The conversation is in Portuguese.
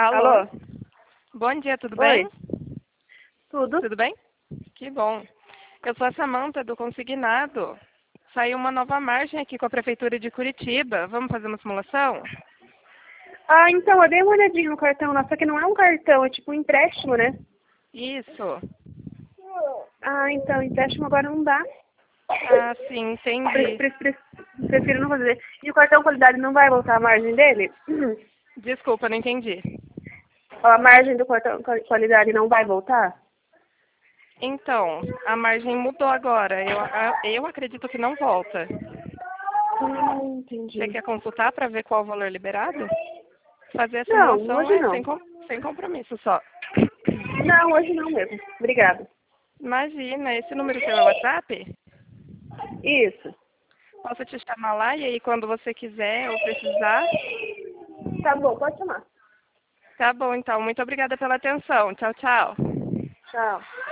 Alô? Alô? Bom dia, tudo Oi? bem? Tudo? Tudo bem? Que bom. Eu sou a Samanta do Consignado. Saiu uma nova margem aqui com a Prefeitura de Curitiba. Vamos fazer uma simulação? Ah, então, eu dei uma olhadinha no cartão lá, só que não é um cartão, é tipo um empréstimo, né? Isso. Ah, então, empréstimo agora não dá. Ah, sim, entendi. Prefiro não fazer. E o cartão qualidade não vai voltar a margem dele? Desculpa, não entendi. A margem do cartão qualidade não vai voltar? Então, a margem mudou agora. Eu acredito que não volta. Você Entendi. quer consultar para ver qual o valor liberado? Fazer a Não, simulação hoje é não. sem compromisso só. Não, hoje não mesmo. Obrigada. Imagina, esse número seu é WhatsApp? Isso. Posso te chamar lá e aí quando você quiser ou precisar? Tá bom, pode chamar. Tá bom, então. Muito obrigada pela atenção. Tchau, tchau. Tchau.